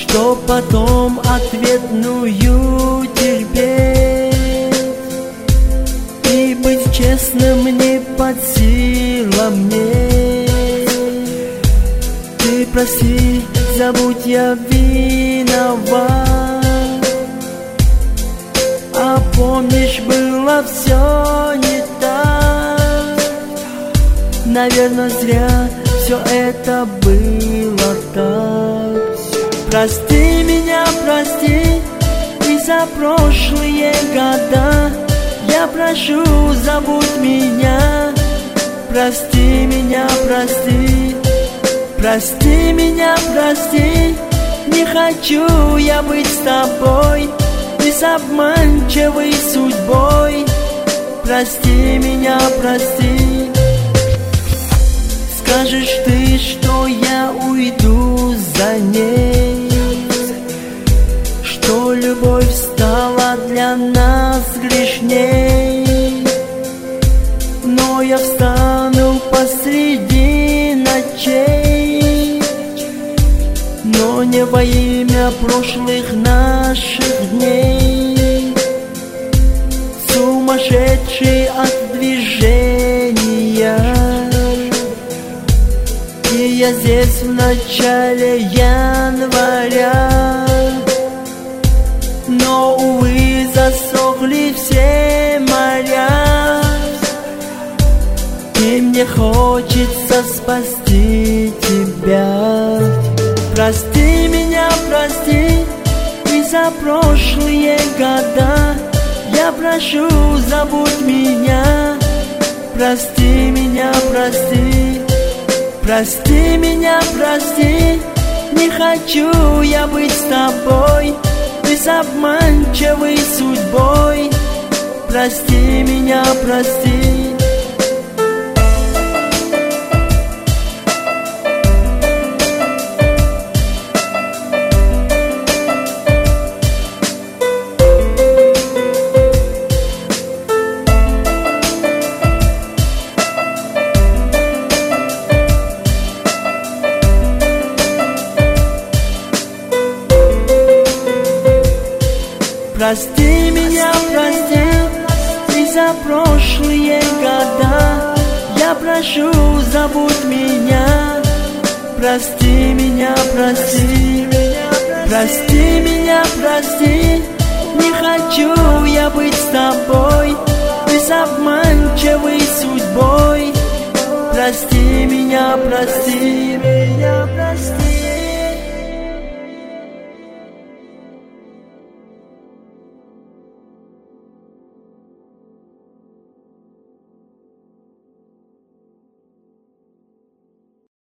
что потом ответную терпеть. И быть честным не под силам мне. Ты прости, забудь, я виноват. А помнишь, было все не так. Наверное, зря все это было так. Прости меня, прости, и за прошлые года. Я прошу, забудь меня. Прости меня, прости. Прости меня, прости. Не хочу я быть с тобой и с обманчивой судьбой. Прости меня, прости. Скажешь ты, что я уйду за ней, что любовь стала для нас грешней. Но я встану посреди ночей, но не во имя прошлых наших дней. Сумасшедший от движения, и я здесь в начале января. Но, увы, засохли все моря, и мне хочется спасти тебя. Прости меня, прости, и за прошлые года. Я прошу, забудь меня. Прости меня, прости. Прости меня, прости. Не хочу я быть с тобой и с обманчивой судьбой. Прости меня, прости. Прости меня, прости, и за прошлые года. Я прошу, забудь меня. Прости меня, прости. Прости меня, прости. Не хочу я быть с тобой и с обманчивой судьбой. Прости меня, прости.